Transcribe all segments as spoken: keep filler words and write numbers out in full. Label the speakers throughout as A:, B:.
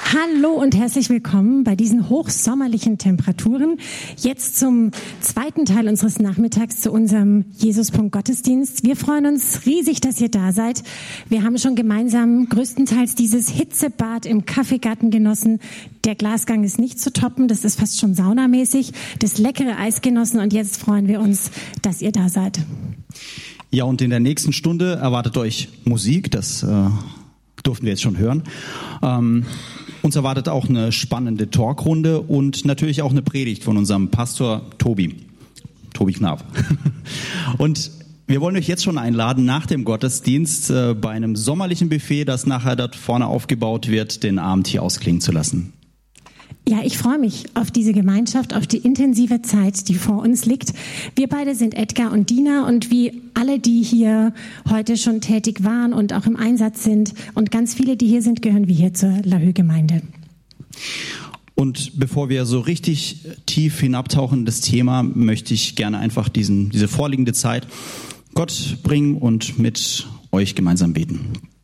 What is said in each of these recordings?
A: Hallo und herzlich willkommen bei diesen hochsommerlichen Temperaturen. Jetzt zum zweiten Teil unseres Nachmittags zu unserem Jesus-Punkt-Gottesdienst. Wir freuen uns riesig, dass ihr da seid. Wir haben schon gemeinsam größtenteils dieses Hitzebad im Kaffeegarten genossen. Der Glasgang ist nicht zu toppen, das ist fast schon saunamäßig. Das leckere Eis genossen und jetzt freuen wir uns, dass ihr da seid.
B: Ja, und in der nächsten Stunde erwartet euch Musik, das äh, durften wir jetzt schon hören. Ähm, Uns erwartet auch eine spannende Talkrunde und natürlich auch eine Predigt von unserem Pastor Tobi, Tobi Knapp. Und wir wollen euch jetzt schon einladen, nach dem Gottesdienst äh, bei einem sommerlichen Buffet, das nachher dort vorne aufgebaut wird, den Abend hier ausklingen zu lassen.
A: Ja, ich freue mich auf diese Gemeinschaft, auf die intensive Zeit, die vor uns liegt. Wir beide sind Edgar und Dina und wie alle, die hier heute schon tätig waren und auch im Einsatz sind und ganz viele, die hier sind, gehören wir hier zur Lahö-Gemeinde.
B: Und bevor wir so richtig tief hinabtauchen in das Thema, möchte ich gerne einfach diesen, diese vorliegende Zeit Gott bringen und mit euch gemeinsam beten.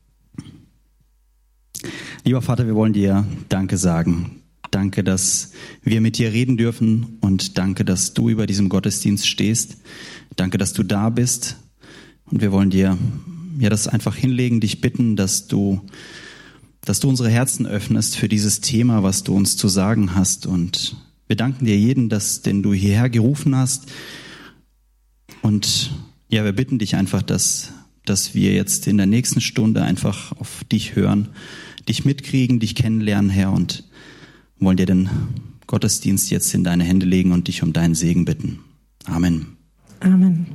B: Lieber Vater, wir wollen dir Danke sagen. Danke, dass wir mit dir reden dürfen und danke, dass du über diesem Gottesdienst stehst. Danke, dass du da bist und wir wollen dir ja das einfach hinlegen, dich bitten, dass du, dass du unsere Herzen öffnest für dieses Thema, was du uns zu sagen hast. Und wir danken dir jeden, dass, den du hierher gerufen hast. Und ja, wir bitten dich einfach, dass, dass wir jetzt in der nächsten Stunde einfach auf dich hören, dich mitkriegen, dich kennenlernen, Herr, und wollen dir den Gottesdienst jetzt in deine Hände legen und dich um deinen Segen bitten. Amen.
A: Amen.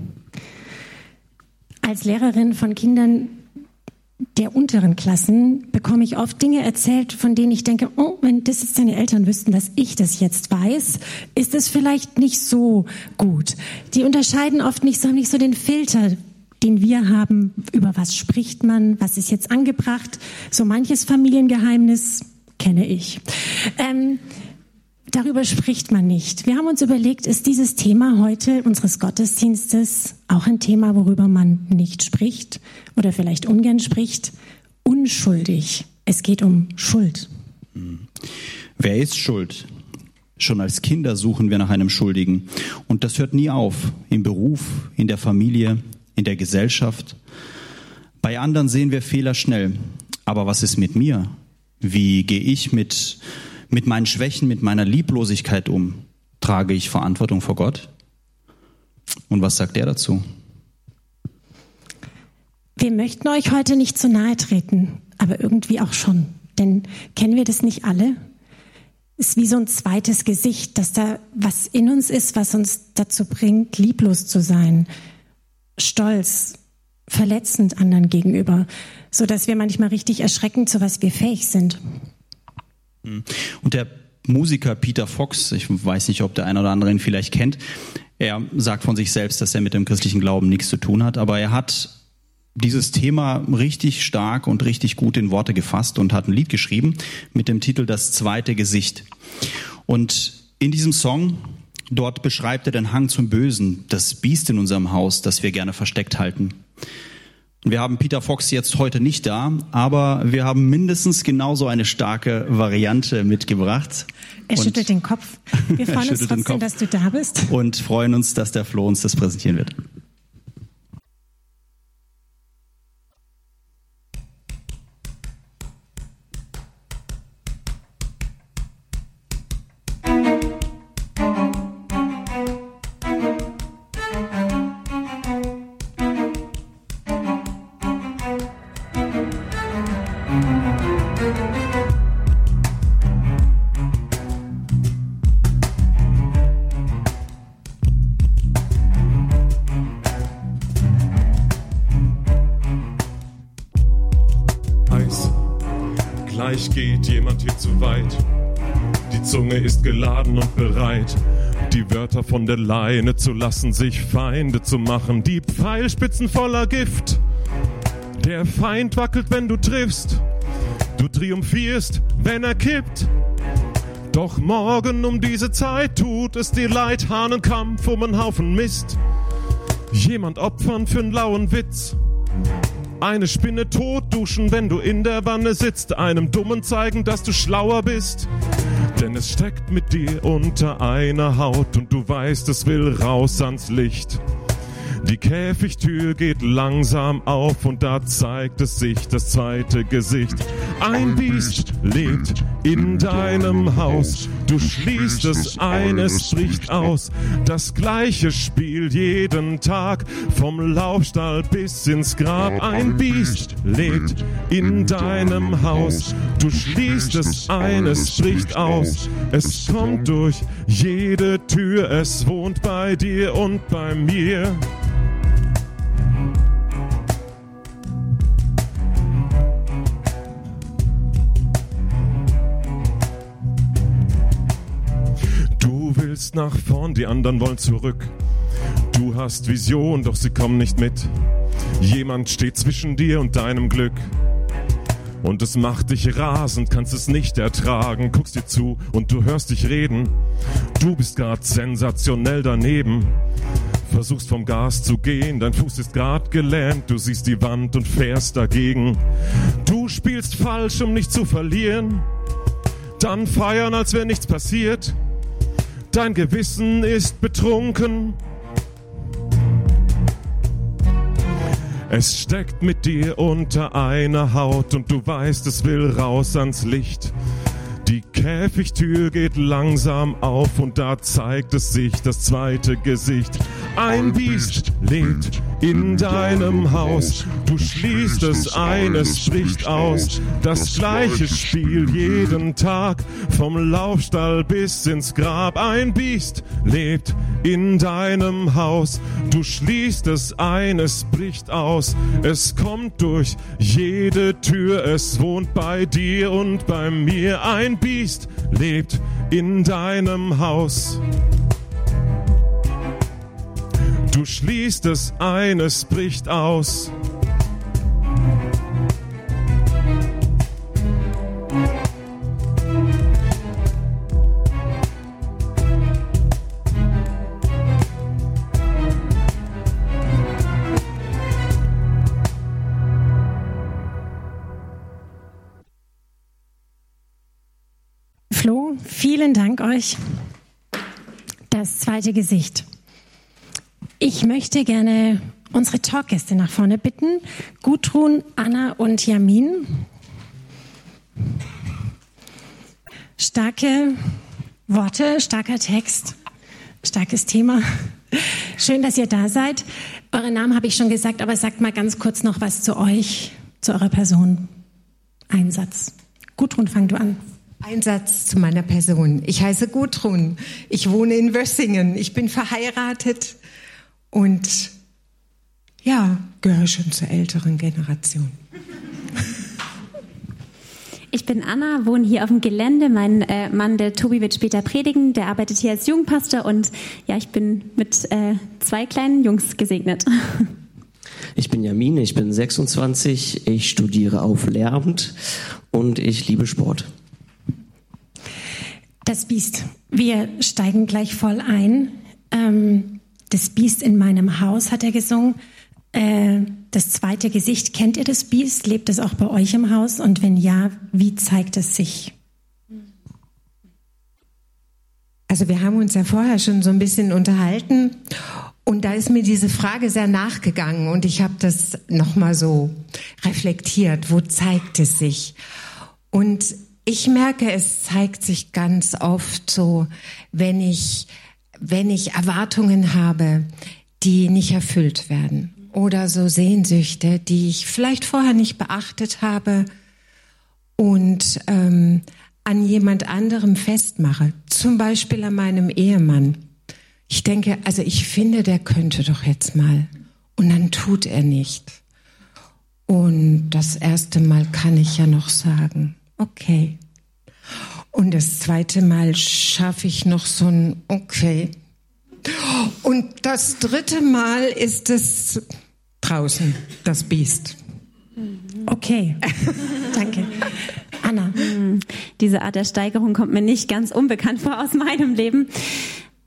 A: Als Lehrerin von Kindern der unteren Klassen bekomme ich oft Dinge erzählt, von denen ich denke, oh, wenn das jetzt deine Eltern wüssten, dass ich das jetzt weiß, ist es vielleicht nicht so gut. Die unterscheiden oft nicht so, haben nicht so den Filter, den wir haben, über was spricht man, was ist jetzt angebracht. So manches Familiengeheimnis kenne ich. Ähm, darüber spricht man nicht. Wir haben uns überlegt, ist dieses Thema heute unseres Gottesdienstes auch ein Thema, worüber man nicht spricht oder vielleicht ungern spricht? Unschuldig. Es geht um Schuld.
B: Wer ist schuld? Schon als Kinder suchen wir nach einem Schuldigen. Und das hört nie auf. Im Beruf, in der Familie, in der Gesellschaft. Bei anderen sehen wir Fehler schnell. Aber was ist mit mir? Wie gehe ich mit, mit meinen Schwächen, mit meiner Lieblosigkeit um? Trage ich Verantwortung vor Gott? Und was sagt er dazu?
A: Wir möchten euch heute nicht zu nahe treten, aber irgendwie auch schon. Denn kennen wir das nicht alle? Es ist wie so ein zweites Gesicht, dass da was in uns ist, was uns dazu bringt, lieblos zu sein, stolz, verletzend anderen gegenüber, so dass wir manchmal richtig erschrecken, zu was wir fähig sind.
B: Und der Musiker Peter Fox, ich weiß nicht, ob der eine oder andere ihn vielleicht kennt, er sagt von sich selbst, dass er mit dem christlichen Glauben nichts zu tun hat, aber er hat dieses Thema richtig stark und richtig gut in Worte gefasst und hat ein Lied geschrieben mit dem Titel Das zweite Gesicht. Und in diesem Song, dort beschreibt er den Hang zum Bösen, das Biest in unserem Haus, das wir gerne versteckt halten. Wir haben Peter Fox jetzt heute nicht da, aber wir haben mindestens genauso eine starke Variante mitgebracht.
A: Er und schüttelt den Kopf. Wir freuen uns trotzdem, dass du da bist.
B: Und freuen uns, dass der Flo uns das präsentieren wird.
C: Geht jemand hier zu weit? Die Zunge ist geladen und bereit, die Wörter von der Leine zu lassen, sich Feinde zu machen, die Pfeilspitzen voller Gift. Der Feind wackelt, wenn du triffst, du triumphierst, wenn er kippt. Doch morgen um diese Zeit tut es dir leid, Hahnenkampf um einen Haufen Mist. Jemand opfern für einen lauen Witz. Eine Spinne tot duschen, wenn du in der Wanne sitzt. Einem Dummen zeigen, dass du schlauer bist. Denn es steckt mit dir unter einer Haut und du weißt, es will raus ans Licht. Die Käfigtür geht langsam auf und da zeigt es sich das zweite Gesicht. Ein Biest lebt in deinem Haus. Du schließt es ein, es bricht aus. Das gleiche Spiel jeden Tag, vom Laufstall bis ins Grab. Ein Biest lebt in deinem Haus. Du schließt es ein, es bricht aus. Es kommt durch jede Tür, es wohnt bei dir und bei mir. Du willst nach vorn, die anderen wollen zurück. Du hast Vision, doch sie kommen nicht mit. Jemand steht zwischen dir und deinem Glück. Und es macht dich rasend, kannst es nicht ertragen. Guckst dir zu und du hörst dich reden. Du bist grad sensationell daneben. Versuchst vom Gas zu gehen, dein Fuß ist grad gelähmt. Du siehst die Wand und fährst dagegen. Du spielst falsch, um nicht zu verlieren. Dann feiern, als wäre nichts passiert. Dein Gewissen ist betrunken. Es steckt mit dir unter einer Haut und du weißt, es will raus ans Licht. Die Käfigtür geht langsam auf und da zeigt es sich das zweite Gesicht. Ein Biest lebt in deinem Haus. Du schließt es ein, es bricht aus. Das gleiche Spiel jeden Tag, vom Laufstall bis ins Grab. Ein Biest lebt in deinem Haus. Du schließt es ein, es bricht aus. Es kommt durch jede Tür, es wohnt bei dir und bei mir. Ein Biest lebt in deinem Haus. Du schließt es ein, es bricht aus.
A: Flo, vielen Dank euch. Das zweite Gesicht. Ich möchte gerne unsere Talkgäste nach vorne bitten. Gudrun, Anna und Yamin. Starke Worte, starker Text, starkes Thema. Schön, dass ihr da seid. Eure Namen habe ich schon gesagt, aber sagt mal ganz kurz noch was zu euch, zu eurer Person. Ein Satz. Gudrun, fang du an.
D: Ein Satz zu meiner Person. Ich heiße Gudrun. Ich wohne in Wössingen. Ich bin verheiratet und ja, gehöre schon zur älteren Generation.
E: Ich bin Anna, wohne hier auf dem Gelände. Mein äh, Mann, der Tobi, wird später predigen. Der arbeitet hier als Jugendpastor und ja, ich bin mit äh, zwei kleinen Jungs gesegnet.
F: Ich bin Yamin, ich bin sechsundzwanzig, ich studiere auf Lehramt und ich liebe Sport.
A: Das Biest. Wir steigen gleich voll ein. Ähm, das Biest in meinem Haus, hat er gesungen. Äh, das zweite Gesicht. Kennt ihr das Biest? Lebt es auch bei euch im Haus? Und wenn ja, wie zeigt es sich?
D: Also wir haben uns ja vorher schon so ein bisschen unterhalten und da ist mir diese Frage sehr nachgegangen und ich habe das nochmal so reflektiert. Wo zeigt es sich? Und ich merke, es zeigt sich ganz oft so, wenn ich, wenn ich Erwartungen habe, die nicht erfüllt werden. Oder so Sehnsüchte, die ich vielleicht vorher nicht beachtet habe und ähm, an jemand anderem festmache. Zum Beispiel an meinem Ehemann. Ich denke, also ich finde, der könnte doch jetzt mal. Und dann tut er nicht. Und das erste Mal kann ich ja noch sagen, okay. Und das zweite Mal schaffe ich noch so ein okay. Und das dritte Mal ist es draußen, das Biest.
A: Okay, danke. Anna.
E: Diese Art der Steigerung kommt mir nicht ganz unbekannt vor aus meinem Leben.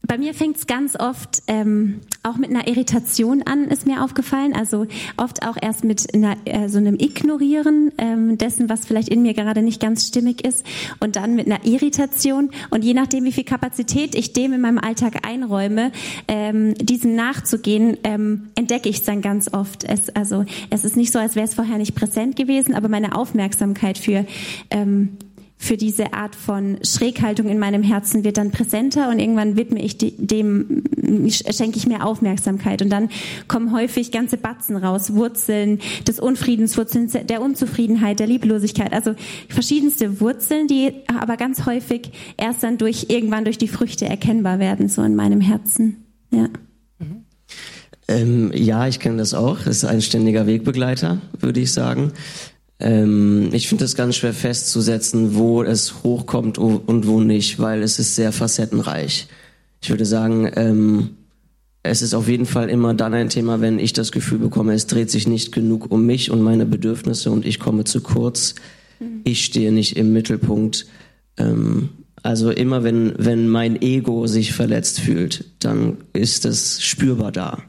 E: bei mir fängt es ganz oft ähm, auch mit einer Irritation an, ist mir aufgefallen. Also oft auch erst mit einer, äh, so einem Ignorieren ähm, dessen, was vielleicht in mir gerade nicht ganz stimmig ist, und dann mit einer Irritation. Und je nachdem, wie viel Kapazität ich dem in meinem Alltag einräume, ähm, diesem nachzugehen, ähm, entdecke ich es dann ganz oft. Es, also es ist nicht so, als wäre es vorher nicht präsent gewesen, aber meine Aufmerksamkeit für ähm, für diese Art von Schräghaltung in meinem Herzen wird dann präsenter, und irgendwann widme ich dem, schenke ich mehr Aufmerksamkeit, und dann kommen häufig ganze Batzen raus, Wurzeln des Unfriedens, Wurzeln der Unzufriedenheit, der Lieblosigkeit, also verschiedenste Wurzeln, die aber ganz häufig erst dann durch, irgendwann durch die Früchte erkennbar werden, so in meinem Herzen, ja.
F: Ähm, ja, ich kenne das auch, das ist ein ständiger Wegbegleiter, würde ich sagen. Ähm, ich finde es ganz schwer festzusetzen, wo es hochkommt und wo nicht, weil es ist sehr facettenreich. Ich würde sagen, ähm, es ist auf jeden Fall immer dann ein Thema, wenn ich das Gefühl bekomme, es dreht sich nicht genug um mich und meine Bedürfnisse und ich komme zu kurz. Ich stehe nicht im Mittelpunkt. Ähm, also immer, wenn, wenn mein Ego sich verletzt fühlt, dann ist es spürbar da.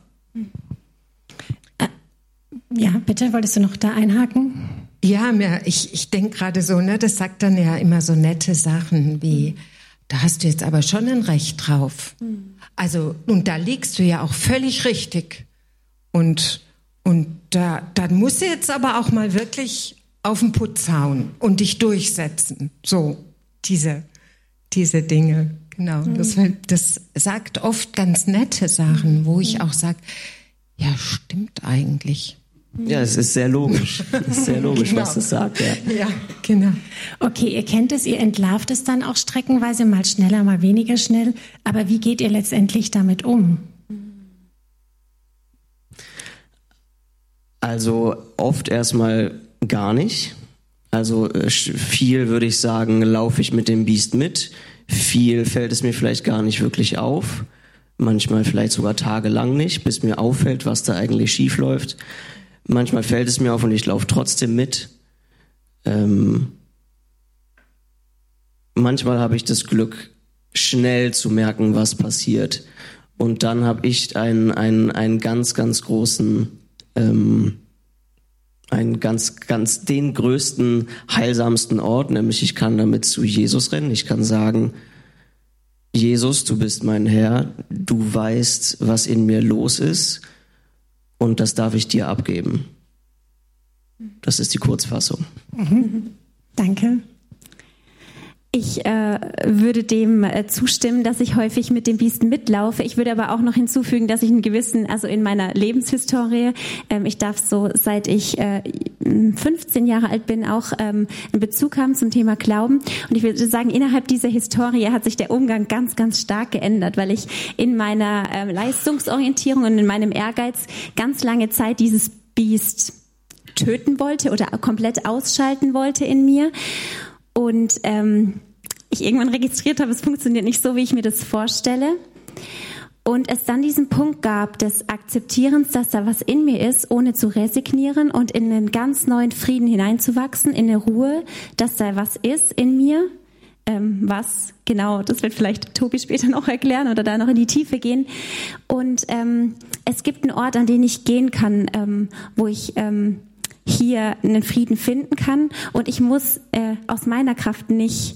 A: Ja, bitte, wolltest du noch da einhaken?
D: Ja, mir, ich, ich denke gerade so, ne, das sagt dann ja immer so nette Sachen wie, da hast du jetzt aber schon ein Recht drauf. Mhm. Also, und da liegst du ja auch völlig richtig. Und, und da, da musst du jetzt aber auch mal wirklich auf den Putz hauen und dich durchsetzen. So, diese, diese Dinge, genau. Mhm. Das, das sagt oft ganz nette Sachen, wo ich auch sage, ja, stimmt eigentlich.
F: Ja, es ist sehr logisch. Es ist sehr logisch, genau, was es sagt. Ja.
D: Ja, genau.
A: Okay, ihr kennt es, ihr entlarvt es dann auch streckenweise, mal schneller, mal weniger schnell. Aber wie geht ihr letztendlich damit um?
F: Also oft erstmal gar nicht. Also viel, würde ich sagen, laufe ich mit dem Biest mit. Viel fällt es mir vielleicht gar nicht wirklich auf. Manchmal vielleicht sogar tagelang nicht, bis mir auffällt, was da eigentlich schief läuft. Manchmal fällt es mir auf und ich laufe trotzdem mit. Ähm, manchmal habe ich das Glück, schnell zu merken, was passiert. Und dann habe ich einen, einen, einen ganz, ganz großen, ähm, einen ganz, ganz, den größten, heilsamsten Ort, nämlich ich kann damit zu Jesus rennen. Ich kann sagen, Jesus, du bist mein Herr, du weißt, was in mir los ist. Und das darf ich dir abgeben. Das ist die Kurzfassung.
A: Mhm. Danke.
E: Ich äh, würde dem äh, zustimmen, dass ich häufig mit dem Biest mitlaufe. Ich würde aber auch noch hinzufügen, dass ich einen gewissen, also in meiner Lebenshistorie, ähm, ich darf so seit ich äh, fünfzehn Jahre alt bin, auch ähm, einen Bezug haben zum Thema Glauben. Und ich würde sagen, innerhalb dieser Historie hat sich der Umgang ganz, ganz stark geändert, weil ich in meiner äh, Leistungsorientierung und in meinem Ehrgeiz ganz lange Zeit dieses Biest töten wollte oder komplett ausschalten wollte in mir. Und ähm, ich irgendwann registriert habe, es funktioniert nicht so, wie ich mir das vorstelle. Und es dann diesen Punkt gab des Akzeptierens, dass da was in mir ist, ohne zu resignieren und in einen ganz neuen Frieden hineinzuwachsen, in eine Ruhe, dass da was ist in mir. Ähm, was genau, das wird vielleicht Tobi später noch erklären oder da noch in die Tiefe gehen. Und ähm, es gibt einen Ort, an den ich gehen kann, ähm, wo ich ähm, hier einen Frieden finden kann, und ich muss äh, aus meiner Kraft nicht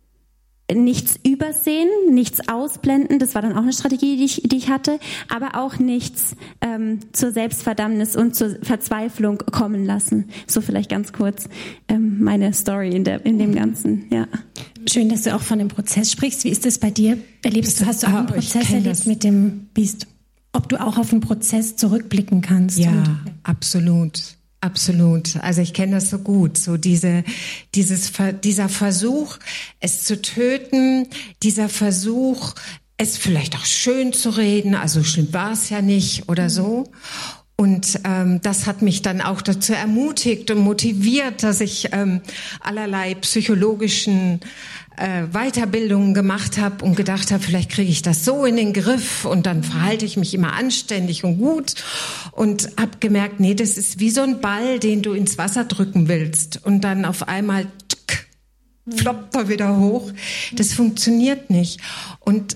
E: nichts übersehen, nichts ausblenden, das war dann auch eine Strategie, die ich, die ich hatte, aber auch nichts ähm, zur Selbstverdammnis und zur Verzweiflung kommen lassen. So vielleicht ganz kurz ähm, meine Story in, der, in dem Ganzen, ja.
A: Schön, dass du auch von dem Prozess sprichst. Wie ist das bei dir? Erlebst du, hast du auch einen Prozess erlebt mit dem Biest? Ob du auch auf den Prozess zurückblicken kannst?
D: Ja,
A: und,
D: absolut. Absolut. Also ich kenne das so gut. So diese, dieses, dieser Versuch, es zu töten, dieser Versuch, es vielleicht auch schön zu reden. Also schlimm war es ja nicht oder so. Und ähm, das hat mich dann auch dazu ermutigt und motiviert, dass ich ähm, allerlei psychologischen äh, Weiterbildungen gemacht habe und gedacht habe, vielleicht kriege ich das so in den Griff und dann verhalte ich mich immer anständig und gut, und habe gemerkt, nee, das ist wie so ein Ball, den du ins Wasser drücken willst und dann auf einmal tsk, floppt er wieder hoch. Das funktioniert nicht. Und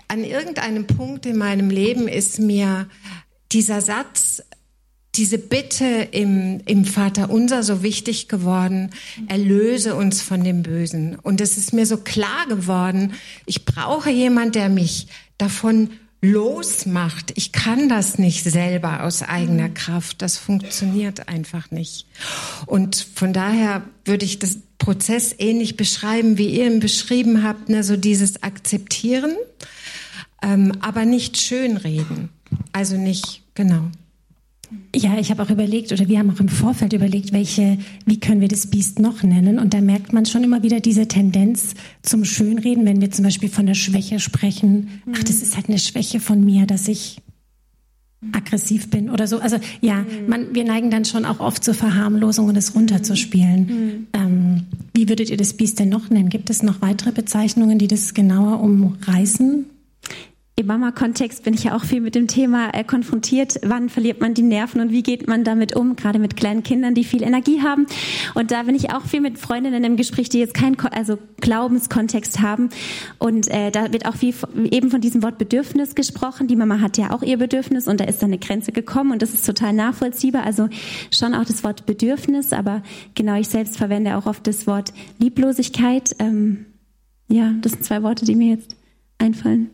D: an irgendeinem Punkt in meinem Leben ist mir dieser Satz, diese Bitte im, im Vaterunser so wichtig geworden, erlöse uns von dem Bösen. Und es ist mir so klar geworden, ich brauche jemanden, der mich davon losmacht. Ich kann das nicht selber aus eigener Kraft. Das funktioniert einfach nicht. Und von daher würde ich das Prozess ähnlich beschreiben, wie ihr ihn beschrieben habt, ne, so dieses Akzeptieren, ähm, aber nicht schönreden. Also nicht, genau.
A: Ja, ich habe auch überlegt, oder wir haben auch im Vorfeld überlegt, welche, wie können wir das Biest noch nennen? Und da merkt man schon immer wieder diese Tendenz zum Schönreden, wenn wir zum Beispiel von der Schwäche sprechen. Ach, das ist halt eine Schwäche von mir, dass ich aggressiv bin oder so. Also ja, man, wir neigen dann schon auch oft zur Verharmlosung und es runterzuspielen. Mhm. Ähm, wie würdet ihr das Biest denn noch nennen? Gibt es noch weitere Bezeichnungen, die das genauer umreißen?
E: Im Mama-Kontext bin ich ja auch viel mit dem Thema äh, konfrontiert. Wann verliert man die Nerven und wie geht man damit um? Gerade mit kleinen Kindern, die viel Energie haben. Und da bin ich auch viel mit Freundinnen im Gespräch, die jetzt keinen Ko- also Glaubenskontext haben. Und äh, da wird auch viel eben von diesem Wort Bedürfnis gesprochen. Die Mama hat ja auch ihr Bedürfnis und da ist dann eine Grenze gekommen und das ist total nachvollziehbar. Also schon auch das Wort Bedürfnis, aber genau, ich selbst verwende auch oft das Wort Lieblosigkeit. Ähm, ja, das sind zwei Worte, die mir jetzt einfallen.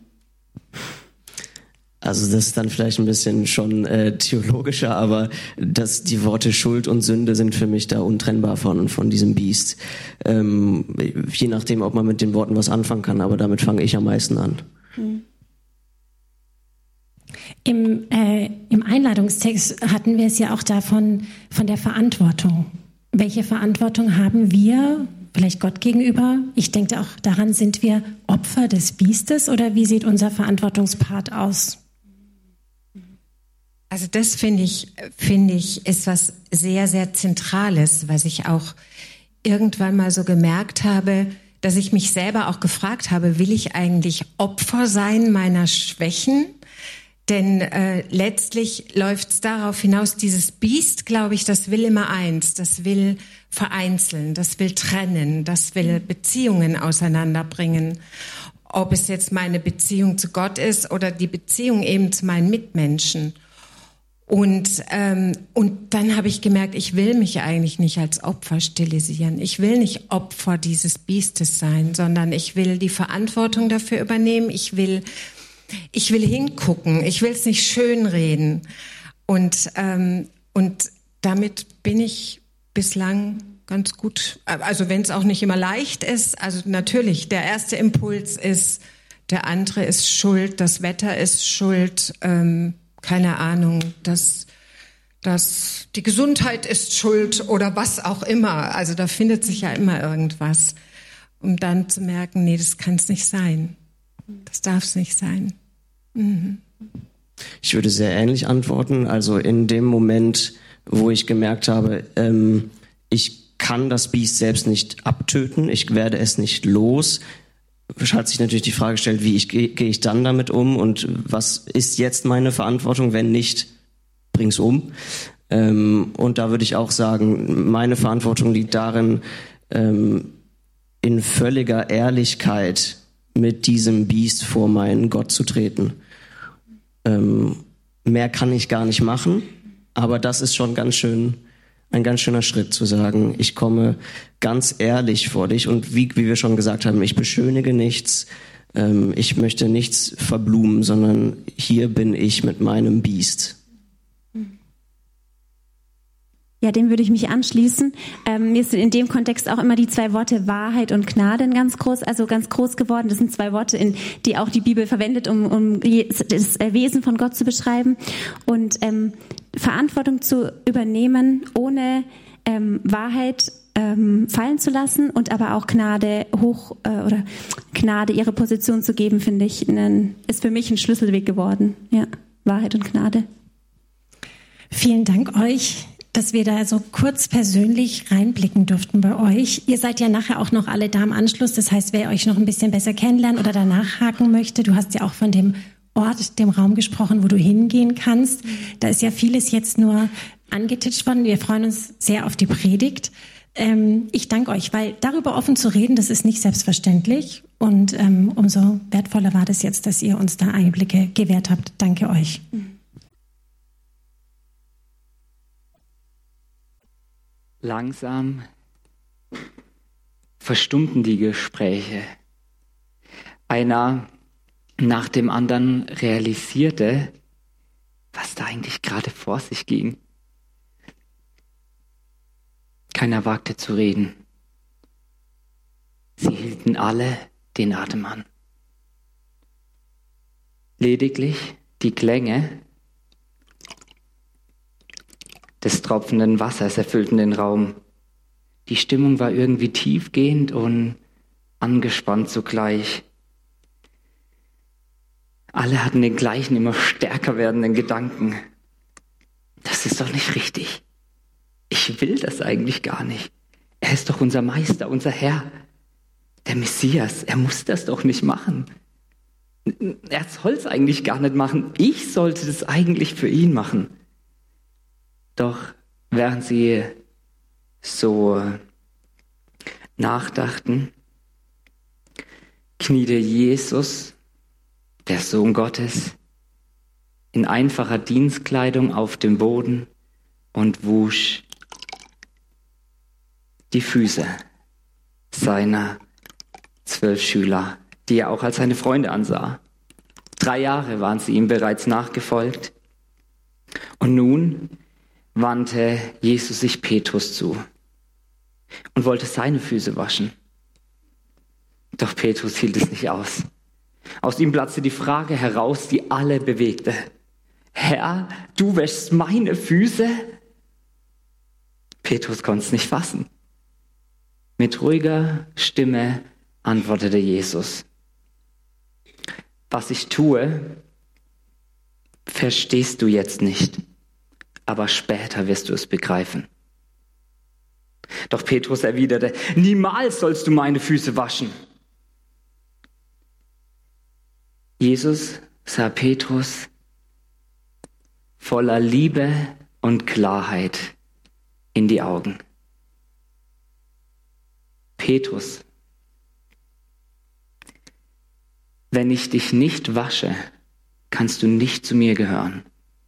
F: Also das ist dann vielleicht ein bisschen schon äh, theologischer, aber dass die Worte Schuld und Sünde sind für mich da untrennbar von von diesem Biest. Ähm, je nachdem, ob man mit den Worten was anfangen kann, aber damit fange ich am meisten an.
A: Hm. Im, äh, im Einladungstext hatten wir es ja auch davon, von der Verantwortung. Welche Verantwortung haben wir, vielleicht Gott gegenüber? Ich denke auch daran, sind wir Opfer des Biestes oder wie sieht unser Verantwortungspart aus?
D: Also das finde ich, finde ich, ist was sehr, sehr Zentrales, was ich auch irgendwann mal so gemerkt habe, dass ich mich selber auch gefragt habe, will ich eigentlich Opfer sein meiner Schwächen? Denn äh, letztlich läuft es darauf hinaus, dieses Biest, glaube ich, das will immer eins, das will vereinzeln, das will trennen, das will Beziehungen auseinanderbringen. Ob es jetzt meine Beziehung zu Gott ist oder die Beziehung eben zu meinen Mitmenschen. Und, ähm, und dann habe ich gemerkt, ich will mich eigentlich nicht als Opfer stilisieren. Ich will nicht Opfer dieses Biestes sein, sondern ich will die Verantwortung dafür übernehmen. Ich will Ich will hingucken, ich will es nicht schönreden. Und, ähm, und damit bin ich bislang ganz gut, also wenn es auch nicht immer leicht ist, also natürlich, der erste Impuls ist, der andere ist schuld, das Wetter ist schuld, ähm, keine Ahnung, das, das, die Gesundheit ist schuld oder was auch immer. Also da findet sich ja immer irgendwas, um dann zu merken, nee, das kann es nicht sein. Das darf es nicht sein. Mhm.
F: Ich würde sehr ähnlich antworten. Also in dem Moment, wo ich gemerkt habe, ähm, ich kann das Biest selbst nicht abtöten, ich werde es nicht los, hat sich natürlich die Frage gestellt, wie ich, gehe geh ich dann damit um und was ist jetzt meine Verantwortung, wenn nicht, bring's um. Ähm, und da würde ich auch sagen, meine Verantwortung liegt darin, ähm, in völliger Ehrlichkeit mit diesem Biest vor meinen Gott zu treten. Ähm, mehr kann ich gar nicht machen, aber das ist schon ganz schön, ein ganz schöner Schritt zu sagen, ich komme ganz ehrlich vor dich und wie, wie wir schon gesagt haben, ich beschönige nichts, ähm, ich möchte nichts verblumen, sondern hier bin ich mit meinem Biest.
E: Ja, dem würde ich mich anschließen. Ähm, mir sind in dem Kontext auch immer die zwei Worte Wahrheit und Gnade ganz groß, also ganz groß geworden. Das sind zwei Worte, in, die auch die Bibel verwendet, um, um das Wesen von Gott zu beschreiben. Und ähm, Verantwortung zu übernehmen, ohne ähm, Wahrheit ähm, fallen zu lassen und aber auch Gnade hoch äh, oder Gnade ihre Position zu geben, finde ich, einen, ist für mich ein Schlüsselweg geworden. Ja, Wahrheit und Gnade.
A: Vielen Dank euch, dass wir da so kurz persönlich reinblicken durften bei euch. Ihr seid ja nachher auch noch alle da im Anschluss. Das heißt, wer euch noch ein bisschen besser kennenlernen oder danach haken möchte, du hast ja auch von dem Ort, dem Raum gesprochen, wo du hingehen kannst. Da ist ja vieles jetzt nur angetitscht worden. Wir freuen uns sehr auf die Predigt. ähm, ich danke euch, weil darüber offen zu reden, das ist nicht selbstverständlich. Und ähm, umso wertvoller war das jetzt, dass ihr uns da Einblicke gewährt habt. Danke euch.
G: Langsam verstummten die Gespräche. Einer nach dem anderen realisierte, was da eigentlich gerade vor sich ging. Keiner wagte zu reden. Sie hielten alle den Atem an. Lediglich die Klänge des tropfenden Wassers erfüllten den Raum. Die Stimmung war irgendwie tiefgehend und angespannt zugleich. Alle hatten den gleichen, immer stärker werdenden Gedanken. Das ist doch nicht richtig. Ich will das eigentlich gar nicht. Er ist doch unser Meister, unser Herr, der Messias. Er muss das doch nicht machen. Er soll es eigentlich gar nicht machen. Ich sollte das eigentlich für ihn machen. Doch während sie so nachdachten, kniete Jesus, der Sohn Gottes, in einfacher Dienstkleidung auf dem Boden und wusch die Füße seiner zwölf Schüler, die er auch als seine Freunde ansah. Drei Jahre waren sie ihm bereits nachgefolgt. Und nun wandte Jesus sich Petrus zu und wollte seine Füße waschen. Doch Petrus hielt es nicht aus. Aus ihm platzte die Frage heraus, die alle bewegte. Herr, du wäschst meine Füße? Petrus konnte es nicht fassen. Mit ruhiger Stimme antwortete Jesus. Was ich tue, verstehst du jetzt nicht, aber später wirst du es begreifen. Doch Petrus erwiderte, niemals sollst du meine Füße waschen. Jesus sah Petrus voller Liebe und Klarheit in die Augen. Petrus, wenn ich dich nicht wasche, kannst du nicht zu mir gehören.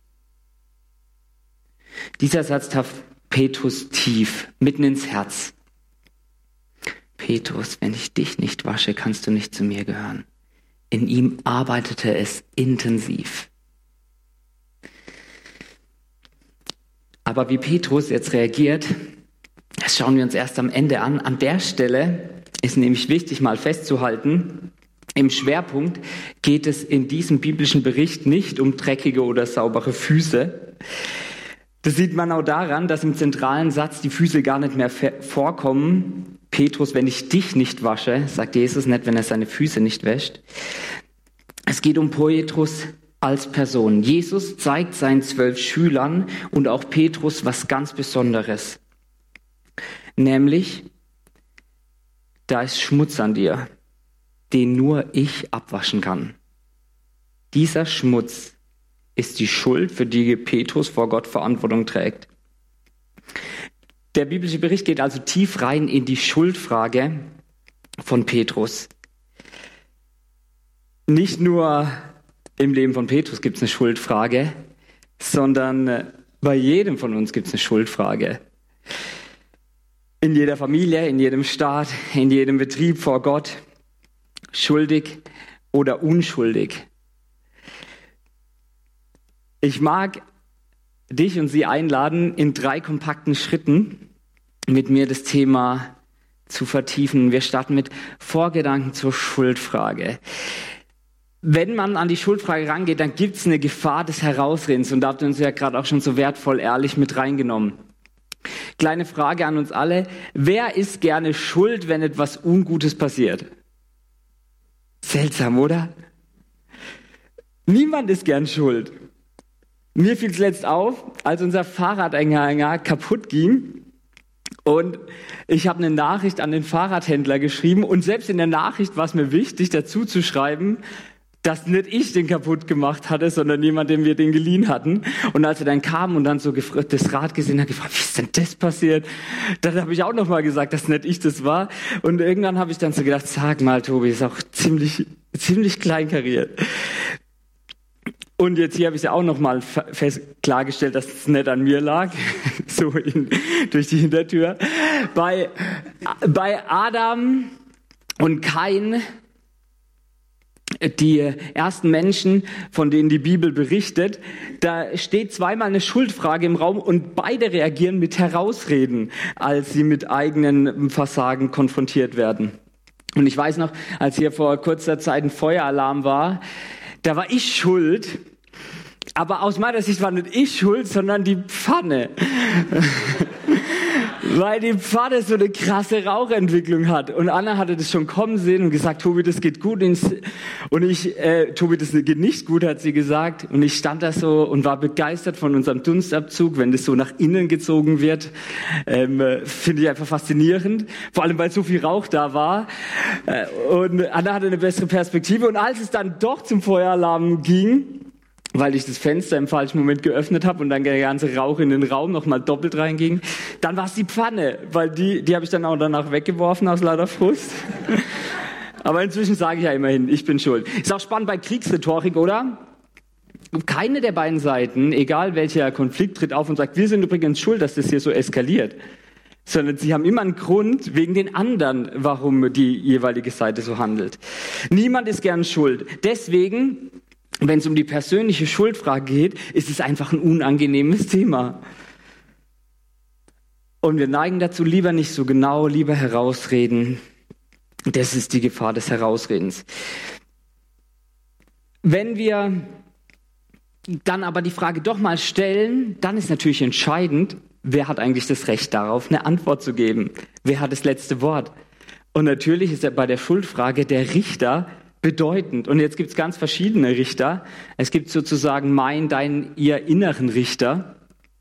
G: Dieser Satz traf Petrus tief, mitten ins Herz. Petrus, wenn ich dich nicht wasche, kannst du nicht zu mir gehören. In ihm arbeitete es intensiv. Aber wie Petrus jetzt reagiert, das schauen wir uns erst am Ende an. An der Stelle ist nämlich wichtig, mal festzuhalten, im Schwerpunkt geht es in diesem biblischen Bericht nicht um dreckige oder saubere Füße. Das sieht man auch daran, dass im zentralen Satz die Füße gar nicht mehr vorkommen. Petrus, wenn ich dich nicht wasche, sagt Jesus nicht, wenn er seine Füße nicht wäscht. Es geht um Petrus als Person. Jesus zeigt seinen zwölf Schülern und auch Petrus was ganz Besonderes. Nämlich, da ist Schmutz an dir, den nur ich abwaschen kann. Dieser Schmutz ist die Schuld, für die Petrus vor Gott Verantwortung trägt. Der biblische Bericht geht also tief rein in die Schuldfrage von Petrus. Nicht nur im Leben von Petrus gibt es eine Schuldfrage, sondern bei jedem von uns gibt es eine Schuldfrage. In jeder Familie, in jedem Staat, in jedem Betrieb vor Gott. Schuldig oder unschuldig. Ich mag dich und Sie einladen, in drei kompakten Schritten mit mir das Thema zu vertiefen. Wir starten mit Vorgedanken zur Schuldfrage. Wenn man an die Schuldfrage rangeht, dann gibt es eine Gefahr des Herausredens. Und da habt ihr uns ja gerade auch schon so wertvoll ehrlich mit reingenommen. Kleine Frage an uns alle. Wer ist gerne schuld, wenn etwas Ungutes passiert? Seltsam, oder? Niemand ist gern schuld. Mir fiel es letzt auf, als unser Fahrradanhänger kaputt ging und ich habe eine Nachricht an den Fahrradhändler geschrieben und selbst in der Nachricht war es mir wichtig, dazu zu schreiben, dass nicht ich den kaputt gemacht hatte, sondern jemand, dem wir den geliehen hatten. Und als er dann kam und dann so das Rad gesehen hat, gefragt, wie ist denn das passiert? Dann habe ich auch nochmal gesagt, dass nicht ich das war. Und irgendwann habe ich dann so gedacht, sag mal, Tobi, ist auch ziemlich, ziemlich kleinkariert. Und jetzt hier habe ich ja auch nochmal fest klargestellt, dass es nicht an mir lag, so in, durch die Hintertür. Bei, bei Adam und Kain, die ersten Menschen, von denen die Bibel berichtet, da steht zweimal eine Schuldfrage im Raum und beide reagieren mit Herausreden, als sie mit eigenen Versagen konfrontiert werden. Und ich weiß noch, als hier vor kurzer Zeit ein Feueralarm war, da war ich schuld, aber aus meiner Sicht war nicht ich schuld, sondern die Pfanne. Weil die Pfanne so eine krasse Rauchentwicklung hat. Und Anna hatte das schon kommen sehen und gesagt, Tobi, das geht gut. Und ich, äh, Tobi, das geht nicht gut, hat sie gesagt. Und ich stand da so und war begeistert von unserem Dunstabzug, wenn das so nach innen gezogen wird. Ähm, finde ich einfach faszinierend. Vor allem, weil so viel Rauch da war. Äh, und Anna hatte eine bessere Perspektive. Und als es dann doch zum Feueralarm ging, weil ich das Fenster im falschen Moment geöffnet habe und dann der ganze Rauch in den Raum nochmal doppelt reinging, dann war es die Pfanne, weil die, die habe ich dann auch danach weggeworfen aus lauter Frust. Aber inzwischen sage ich ja immerhin, ich bin schuld. Ist auch spannend bei Kriegsrhetorik, oder? Keine der beiden Seiten, egal welcher Konflikt, tritt auf und sagt, wir sind übrigens schuld, dass das hier so eskaliert. Sondern sie haben immer einen Grund wegen den anderen, warum die jeweilige Seite so handelt. Niemand ist gern schuld. Deswegen, wenn es um die persönliche Schuldfrage geht, ist es einfach ein unangenehmes Thema. Und wir neigen dazu, lieber nicht so genau, lieber herausreden. Das ist die Gefahr des Herausredens. Wenn wir dann aber die Frage doch mal stellen, dann ist natürlich entscheidend, wer hat eigentlich das Recht darauf, eine Antwort zu geben? Wer hat das letzte Wort? Und natürlich ist ja bei der Schuldfrage der Richter bedeutend. Und jetzt gibt es ganz verschiedene Richter. Es gibt sozusagen mein, dein, ihr inneren Richter.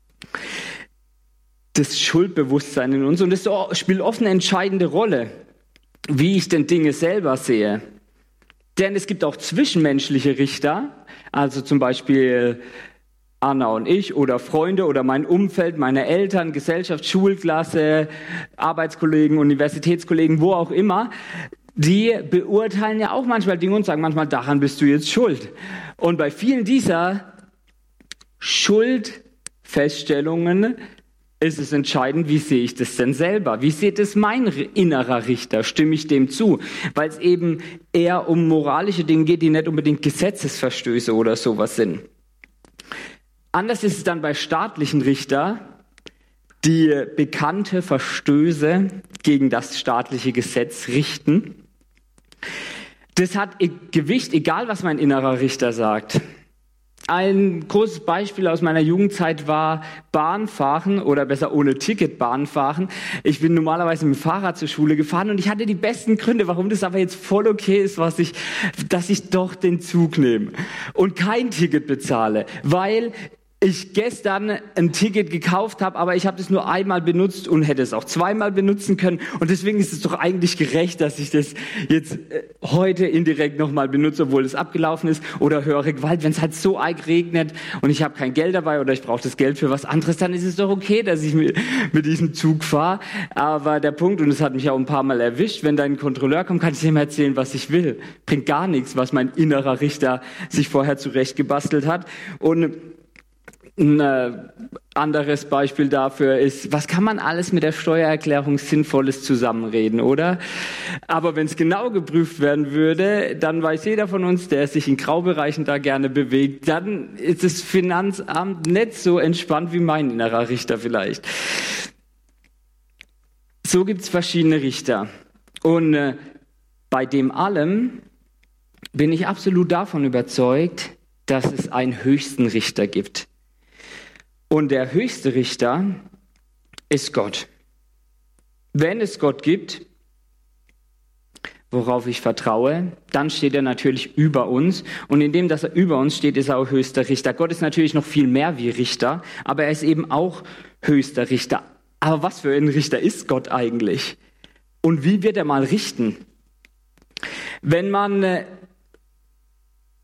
G: Das Schuldbewusstsein in uns. Und das spielt oft eine entscheidende Rolle, wie ich denn Dinge selber sehe. Denn es gibt auch zwischenmenschliche Richter, also zum Beispiel Anna und ich oder Freunde oder mein Umfeld, meine Eltern, Gesellschaft, Schulklasse, Arbeitskollegen, Universitätskollegen, wo auch immer. Die beurteilen ja auch manchmal Dinge und sagen manchmal, daran bist du jetzt schuld. Und bei vielen dieser Schuldfeststellungen ist es entscheidend, wie sehe ich das denn selber? Wie sieht es mein innerer Richter? Stimme ich dem zu? Weil es eben eher um moralische Dinge geht, die nicht unbedingt Gesetzesverstöße oder sowas sind. Anders ist es dann bei staatlichen Richtern, die bekannte Verstöße gegen das staatliche Gesetz richten. Das hat Gewicht, egal was mein innerer Richter sagt. Ein großes Beispiel aus meiner Jugendzeit war Bahnfahren oder besser ohne Ticket Bahnfahren. Ich bin normalerweise mit dem Fahrrad zur Schule gefahren und ich hatte die besten Gründe, warum das aber jetzt voll okay ist, was ich, dass ich doch den Zug nehme und kein Ticket bezahle, weil ich gestern ein Ticket gekauft habe, aber ich habe das nur einmal benutzt und hätte es auch zweimal benutzen können. Und deswegen ist es doch eigentlich gerecht, dass ich das jetzt heute indirekt nochmal benutze, obwohl es abgelaufen ist. Oder höhere Gewalt, wenn es halt so arg regnet und ich habe kein Geld dabei oder ich brauche das Geld für was anderes, dann ist es doch okay, dass ich mit, mit diesem Zug fahre. Aber der Punkt, und es hat mich auch ein paar Mal erwischt, wenn dein Kontrolleur kommt, kann ich ihm erzählen, was ich will. Bringt gar nichts, was mein innerer Richter sich vorher zurechtgebastelt hat. Und ein äh, anderes Beispiel dafür ist, was kann man alles mit der Steuererklärung Sinnvolles zusammenreden, oder? Aber wenn es genau geprüft werden würde, dann weiß jeder von uns, der sich in Graubereichen da gerne bewegt, dann ist das Finanzamt nicht so entspannt wie mein innerer Richter vielleicht. So gibt es verschiedene Richter. Und äh, bei dem allem bin ich absolut davon überzeugt, dass es einen höchsten Richter gibt. Und der höchste Richter ist Gott. Wenn es Gott gibt, worauf ich vertraue, dann steht er natürlich über uns. Und indem, dass er über uns steht, ist er auch höchster Richter. Gott ist natürlich noch viel mehr wie Richter, aber er ist eben auch höchster Richter. Aber was für ein Richter ist Gott eigentlich? Und wie wird er mal richten? Wenn man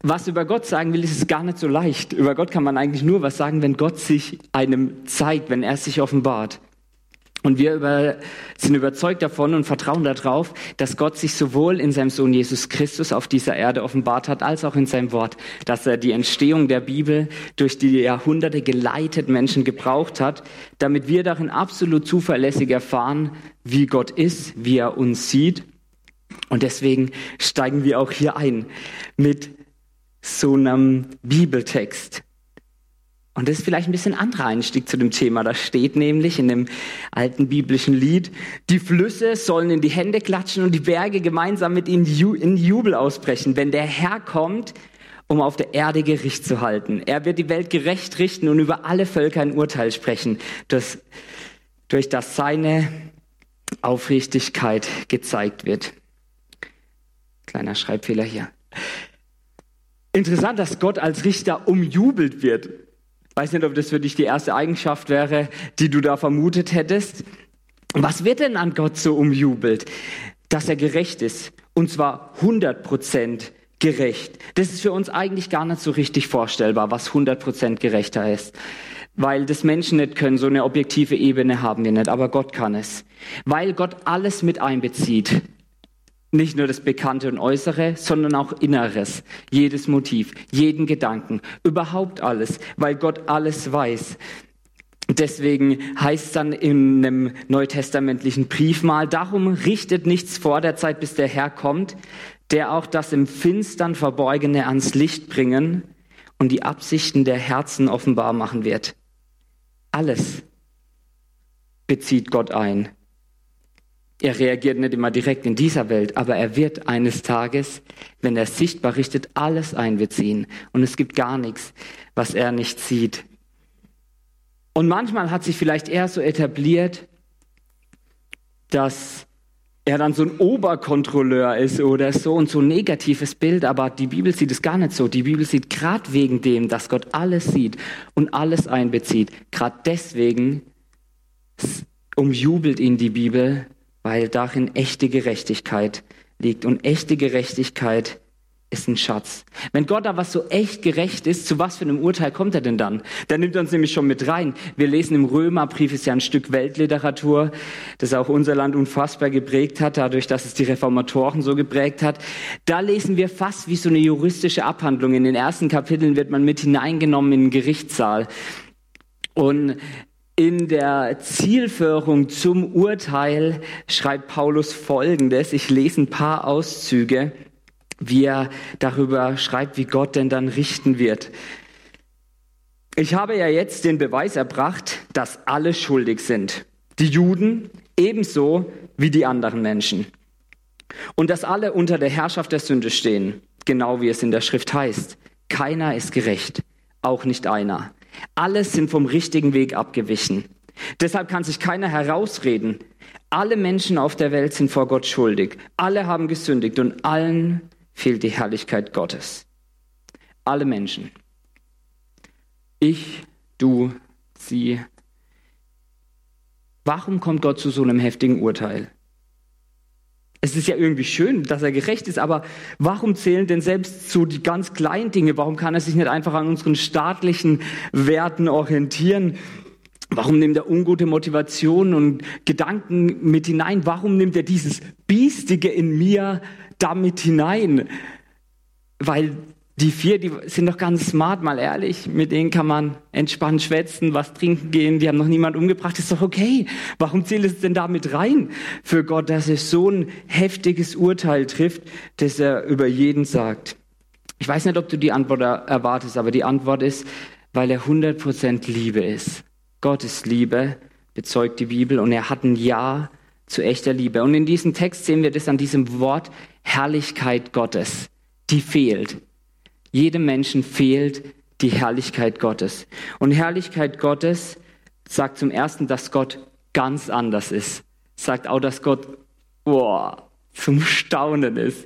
G: was über Gott sagen will, ist es gar nicht so leicht. Über Gott kann man eigentlich nur was sagen, wenn Gott sich einem zeigt, wenn er sich offenbart. Und wir über, sind überzeugt davon und vertrauen darauf, dass Gott sich sowohl in seinem Sohn Jesus Christus auf dieser Erde offenbart hat, als auch in seinem Wort. Dass er die Entstehung der Bibel durch die Jahrhunderte geleitet Menschen gebraucht hat, damit wir darin absolut zuverlässig erfahren, wie Gott ist, wie er uns sieht. Und deswegen steigen wir auch hier ein mit so einem Bibeltext. Und das ist vielleicht ein bisschen ein anderer Einstieg zu dem Thema. Da steht nämlich in dem alten biblischen Lied, die Flüsse sollen in die Hände klatschen und die Berge gemeinsam mit ihnen in Jubel ausbrechen, wenn der Herr kommt, um auf der Erde Gericht zu halten. Er wird die Welt gerecht richten und über alle Völker ein Urteil sprechen, das, durch das seine Aufrichtigkeit gezeigt wird. Kleiner Schreibfehler hier. Interessant, dass Gott als Richter umjubelt wird. Ich weiß nicht, ob das für dich die erste Eigenschaft wäre, die du da vermutet hättest. Was wird denn an Gott so umjubelt? Dass er gerecht ist. Und zwar hundert Prozent gerecht. Das ist für uns eigentlich gar nicht so richtig vorstellbar, was hundert Prozent gerecht heißt. Weil das Menschen nicht können, so eine objektive Ebene haben wir nicht, aber Gott kann es. Weil Gott alles mit einbezieht. Nicht nur das Bekannte und Äußere, sondern auch Inneres, jedes Motiv, jeden Gedanken, überhaupt alles, weil Gott alles weiß. Deswegen heißt es dann in einem neutestamentlichen Brief mal, darum richtet nichts vor der Zeit, bis der Herr kommt, der auch das im Finstern Verborgene ans Licht bringen und die Absichten der Herzen offenbar machen wird. Alles bezieht Gott ein. Er reagiert nicht immer direkt in dieser Welt, aber er wird eines Tages, wenn er sichtbar richtet, alles einbeziehen. Und es gibt gar nichts, was er nicht sieht. Und manchmal hat sich vielleicht eher so etabliert, dass er dann so ein Oberkontrolleur ist oder so und so ein negatives Bild, aber die Bibel sieht es gar nicht so. Die Bibel sieht gerade wegen dem, dass Gott alles sieht und alles einbezieht. Gerade deswegen umjubelt ihn die Bibel, weil darin echte Gerechtigkeit liegt. Und echte Gerechtigkeit ist ein Schatz. Wenn Gott aber so echt gerecht ist, zu was für einem Urteil kommt er denn dann? Der nimmt uns nämlich schon mit rein. Wir lesen im Römerbrief, ist ja ein Stück Weltliteratur, das auch unser Land unfassbar geprägt hat, dadurch, dass es die Reformatoren so geprägt hat. Da lesen wir fast wie so eine juristische Abhandlung. In den ersten Kapiteln wird man mit hineingenommen in den Gerichtssaal. Und in der Zielführung zum Urteil schreibt Paulus Folgendes. Ich lese ein paar Auszüge, wie er darüber schreibt, wie Gott denn dann richten wird. Ich habe ja jetzt den Beweis erbracht, dass alle schuldig sind. Die Juden ebenso wie die anderen Menschen. Und dass alle unter der Herrschaft der Sünde stehen, genau wie es in der Schrift heißt. Keiner ist gerecht, auch nicht einer. Alle sind vom richtigen Weg abgewichen. Deshalb kann sich keiner herausreden. Alle Menschen auf der Welt sind vor Gott schuldig. Alle haben gesündigt und allen fehlt die Herrlichkeit Gottes. Alle Menschen. Ich, du, sie. Warum kommt Gott zu so einem heftigen Urteil? Es ist ja irgendwie schön, dass er gerecht ist, aber warum zählen denn selbst so die ganz kleinen Dinge? Warum kann er sich nicht einfach an unseren staatlichen Werten orientieren? Warum nimmt er ungute Motivationen und Gedanken mit hinein? Warum nimmt er dieses Biestige in mir damit hinein? Weil die vier, die sind doch ganz smart, mal ehrlich. Mit denen kann man entspannt schwätzen, was trinken gehen. Die haben noch niemand umgebracht. Das ist doch okay. Warum zählt es denn da mit rein für Gott, dass er so ein heftiges Urteil trifft, das er über jeden sagt? Ich weiß nicht, ob du die Antwort erwartest, aber die Antwort ist, weil er hundert Prozent Liebe ist. Gott ist Liebe, bezeugt die Bibel, und er hat ein Ja zu echter Liebe. Und in diesem Text sehen wir das an diesem Wort Herrlichkeit Gottes. Die fehlt. Jedem Menschen fehlt die Herrlichkeit Gottes. Und Herrlichkeit Gottes sagt zum Ersten, dass Gott ganz anders ist. Sagt auch, dass Gott boah, zum Staunen ist.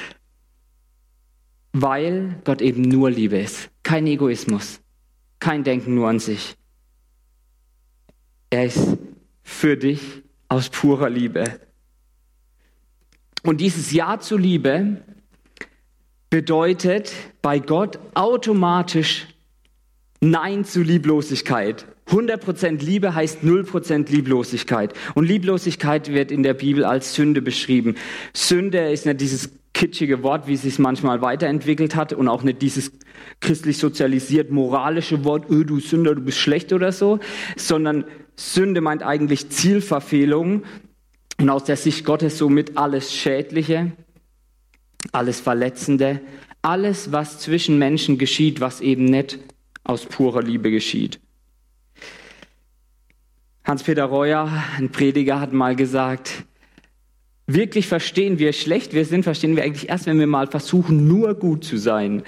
G: Weil Gott eben nur Liebe ist. Kein Egoismus. Kein Denken nur an sich. Er ist für dich aus purer Liebe. Und dieses Ja zur Liebe bedeutet bei Gott automatisch Nein zu Lieblosigkeit. hundert Prozent Liebe heißt null Prozent Lieblosigkeit. Und Lieblosigkeit wird in der Bibel als Sünde beschrieben. Sünde ist nicht dieses kitschige Wort, wie es sich manchmal weiterentwickelt hat, und auch nicht dieses christlich sozialisiert moralische Wort, öh, du Sünder, du bist schlecht oder so, sondern Sünde meint eigentlich Zielverfehlung und aus der Sicht Gottes somit alles Schädliche, alles Verletzende, alles, was zwischen Menschen geschieht, was eben nicht aus purer Liebe geschieht. Hans-Peter Reuer, ein Prediger, hat mal gesagt, wirklich verstehen, wie schlecht wir sind, verstehen wir eigentlich erst, wenn wir mal versuchen, nur gut zu sein.